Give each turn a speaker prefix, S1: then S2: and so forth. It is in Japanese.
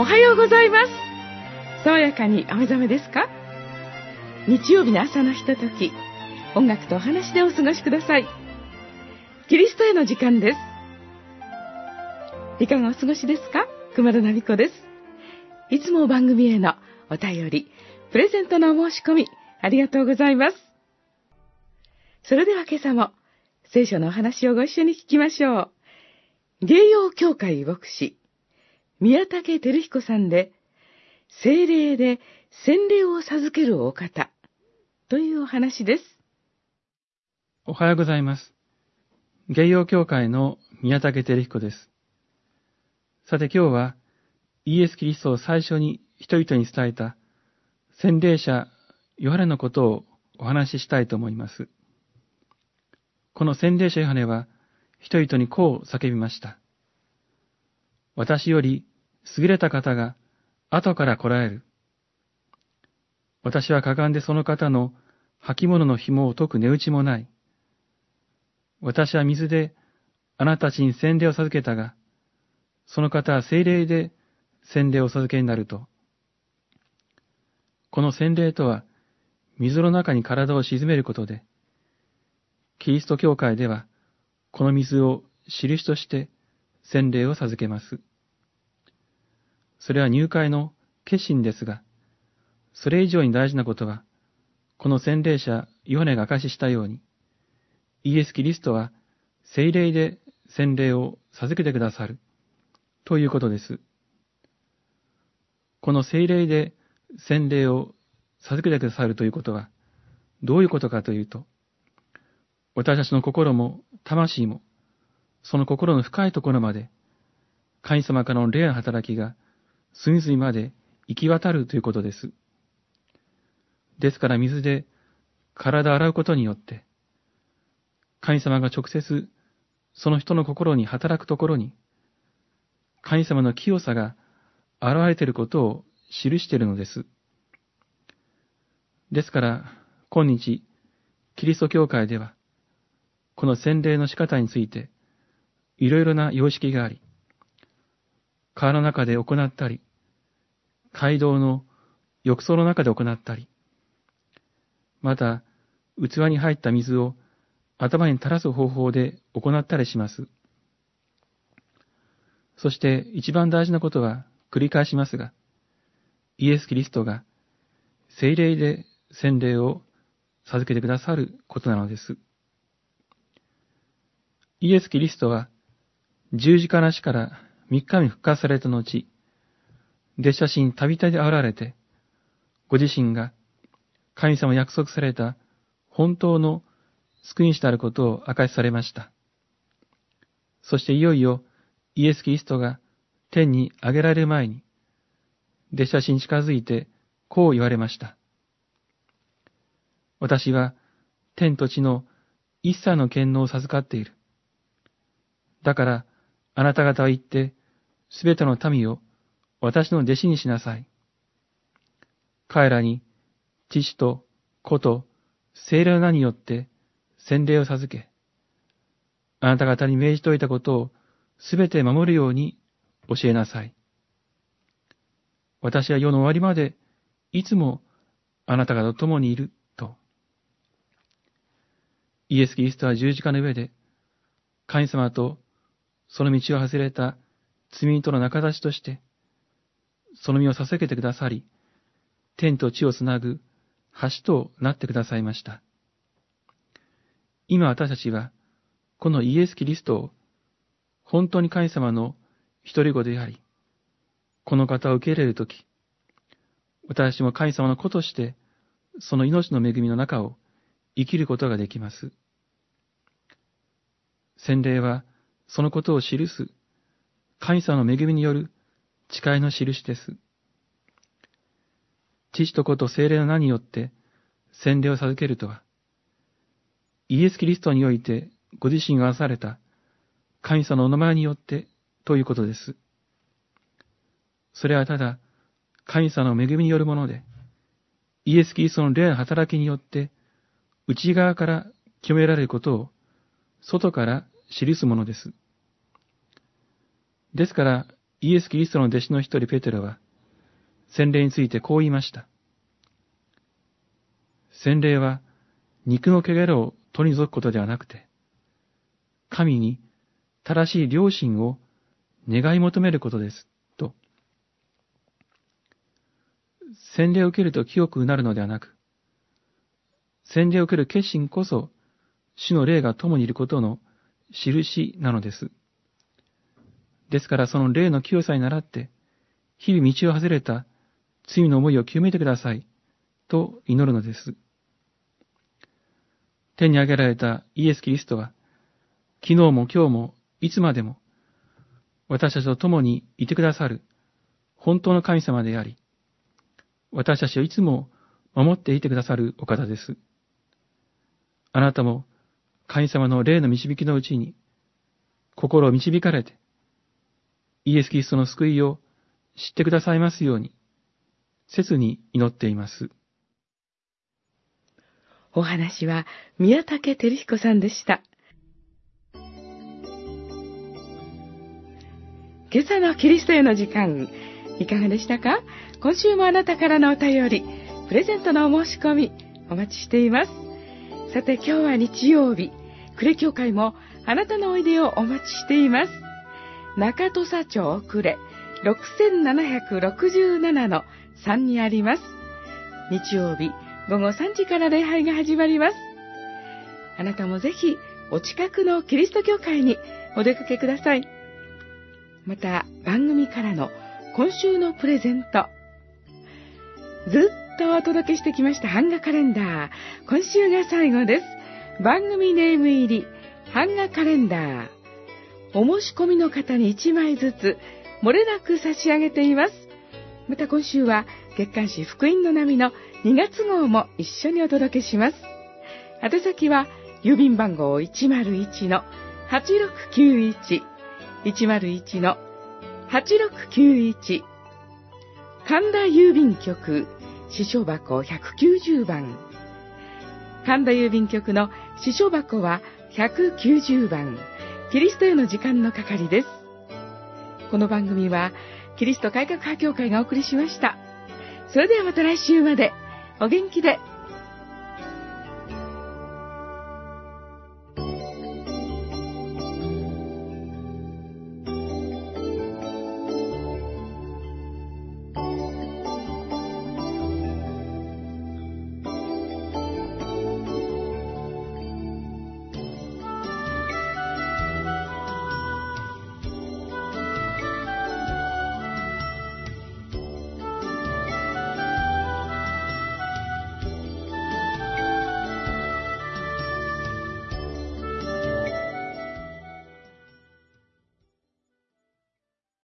S1: おはようございます。爽やかにお目覚めですか？日曜日の朝のひととき、音楽とお話でお過ごしください。キリストへの時間です。いかがお過ごしですか？熊田奈美子です。いつも番組へのお便り、プレゼントのお申し込み、ありがとうございます。それでは今朝も聖書のお話をご一緒に聞きましょう。芸陽教会牧師宮武照彦さんで、聖霊で洗礼を授けるお方というお話です。
S2: おはようございます。芸陽教会の宮武照彦です。さて今日はイエス・キリストを最初に人々に伝えた洗礼者ヨハネのことをお話ししたいと思います。この洗礼者ヨハネは人々にこう叫びました。私より優れた方が後から来られる。私はかがんでその方の履物の紐を解く値打ちもない。私は水であなたたちに洗礼を授けたが、その方は聖霊で洗礼を授けになると。この洗礼とは、水の中に体を沈めることで、キリスト教会では、この水を印として洗礼を授けます。それは入会の決心ですが、それ以上に大事なことは、この洗礼者ヨハネが証ししたように、イエス・キリストは聖霊で洗礼を授けてくださるということです。この聖霊で洗礼を授けてくださるということはどういうことかというと、私たちの心も魂もその心の深いところまで神様からの霊の働きが隅々まで行き渡るということです。ですから水で体を洗うことによって神様が直接その人の心に働くところに神様の清さが現れていることを記しているのです。ですから今日キリスト教会ではこの洗礼の仕方についていろいろな様式があり、川の中で行ったり、街道の浴槽の中で行ったり、また器に入った水を頭に垂らす方法で行ったりします。そして一番大事なことは繰り返しますが、イエス・キリストが聖霊で洗礼を授けてくださることなのです。イエス・キリストは十字架の死から3日目復活された後、弟子たちにたびたび現れて、ご自身が神様約束された本当の救い主であることを明かしされました。そしていよいよイエス・キリストが天に上げられる前に、弟子たちに近づいてこう言われました。私は天と地の一切の権能を授かっている。だからあなた方は言って、すべての民を私の弟子にしなさい。彼らに父と子と聖霊の名によって洗礼を授け、あなた方に命じておいたことをすべて守るように教えなさい。私は世の終わりまでいつもあなた方と共にいると。イエス・キリストは十字架の上で神様とその道を外れた罪人の仲立ちとして、その身を捧げてくださり、天と地をつなぐ橋となってくださいました。今私たちは、このイエス・キリストを、本当に神様の一人子であり、この方を受け入れるとき、私たちも神様の子として、その命の恵みの中を生きることができます。洗礼は、そのことを記す、神様の恵みによる誓いの印です。父と子と聖霊の名によって洗礼を授けるとは、イエス・キリストにおいてご自身がなされた神様のお名前によってということです。それはただ神様の恵みによるもので、イエス・キリストの霊の働きによって内側から清められることを外から記すものです。ですから、 イエス・キリストの弟子の一人ペテロは、洗礼についてこう言いました。洗礼は肉の汚れを取り除くことではなくて、神に正しい良心を願い求めることです、と。洗礼を受けると清くなるのではなく、洗礼を受ける決心こそ、主の霊が共にいることの印なのです。ですからその霊の清さに倣って、日々道を外れた罪の思いを清めてください、と祈るのです。天に上げられたイエス・キリストは、昨日も今日もいつまでも、私たちと共にいてくださる本当の神様であり、私たちをいつも守っていてくださるお方です。あなたも神様の霊の導きのうちに、心を導かれて、イエス・キリストの救いを知ってくださいますように、切に祈っています。
S1: お話は宮武照彦さんでした。今朝のキリストへの時間、いかがでしたか？今週もあなたからのお便り、プレゼントのお申し込み、お待ちしています。さて今日は日曜日、呉教会もあなたのおいでをお待ちしています。中土佐町呉6767-3にあります。日曜日午後3時から礼拝が始まります。あなたもぜひお近くのキリスト教会にお出かけください。また番組からの今週のプレゼント、ずっとお届けしてきました版画カレンダー、今週が最後です。番組ネーム入り版画カレンダー、お申し込みの方に1枚ずつ漏れなく差し上げています。また今週は月刊誌福音の波の2月号も一緒にお届けします。宛先は郵便番号 101-8691 101-8691、神田郵便局支所箱190番、神田郵便局の支所箱は190番、キリストへの時間の係です。この番組はキリスト改革派教会がお送りしました。それではまた来週までお元気で